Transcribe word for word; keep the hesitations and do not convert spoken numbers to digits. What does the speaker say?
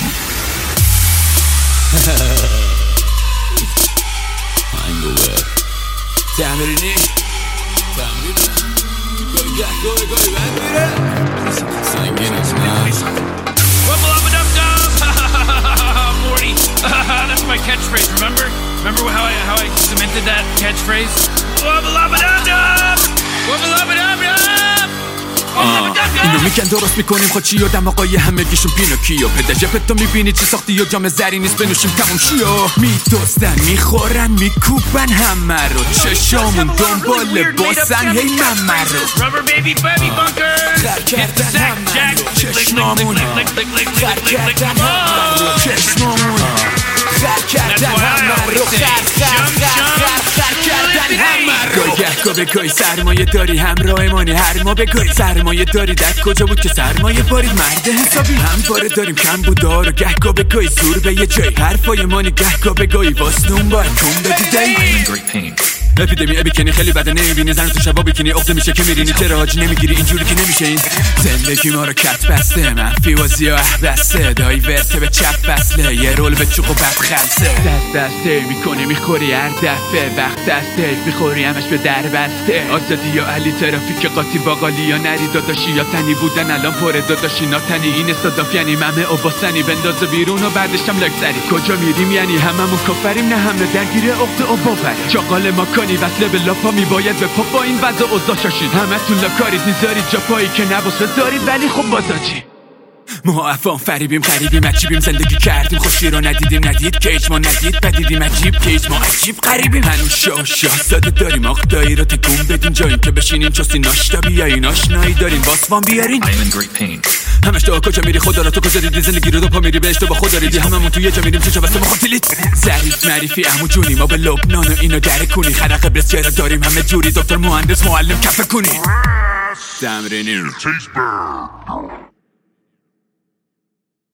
هنگوور تمرینی تمرینی گاهی گه گاهی گاهی بند میره سنگین از من Wubble up and up dub Morty That's my catchphrase, remember? Remember how I, how I cemented that catchphrase? Wubble up and up dub Wubble up and up dub اینو میگن درست میکنیم خود چی و دماغای همگیشون پینوکیو پدر جپتو میبینی چی ساختی و جام زری نیست بنوشیم تموم شیو میدوستن میخورن میکوبن همه رو چشامون دنبال باسن هی ممه رو خر کردن همه رو چشمامون خر کردن همه رو چشمامون خر کردن همه رو خر خر خر خر خر کردن همه رو گه که بگوی سرمایه داری همراه مانی هر ما بگوی سرمایه داری در کجا بود که سرمایه بارید مرد حسابی هم باره داریم کم بودار و گه که بگوی سور به یه جای حرفای مانی گه که بگوی واسنون باید کن بدی دی اپیدمی ابیکنی خیلی بده نمیبینی زن تو شبا بیکنی اخته میشه که میرینی چرا حاجی نمیگیری اینجوری که نمیشه این زندگی ما رو کت بسته منفی و زیاه بسته دایی ورسه به چپ فصله یه رول به چوق و بد خلصه دست دسته میکنی میخوری هر دفعه وقت دسته میخوری همش به در بسته آزادی یا علی ترافیک قاطی باقالی یا نری داداشی یا تنی بودن الان پره داداشی ناتنی این استاداف یعنی ممه و باسنی بنداز بیرون و بعدش هم لاکسری کجا میریم یعنی هممون کفریم نه همه درگیر عقد و باور چاقال ما وصله به لاپا میباید به پاپا این وضع اوضاع شاشید همه تون لاکارید میذارید جا پایی که نباسه دارید ولی خب بازاجی ما افان فریبیم قریبیم عجیبیم زندگی کردیم خوشی رو ندیدیم ندید که ما ندید بدیدیم عجیب که ما عجیب قریبیم هنوز شاه شاه ساده داریم آقدایی رو تکون بدیم جاییم که بشینیم چوسی ناشتا بیایین آشنایی دارین واسوان بیارین همش تو کجا میری خدا رو تو کجا دیدی زندگی رو دو پا میری بهش تو با خدا ریدی هممون تو یه جا میریم چه واسه مخاطلیت ظریف معرفی عمو جونی ما به لبنان و اینو در کنی خرق قبرس چرا داریم همه جوری دکتر مهندس معلم کفه کنی تمرینی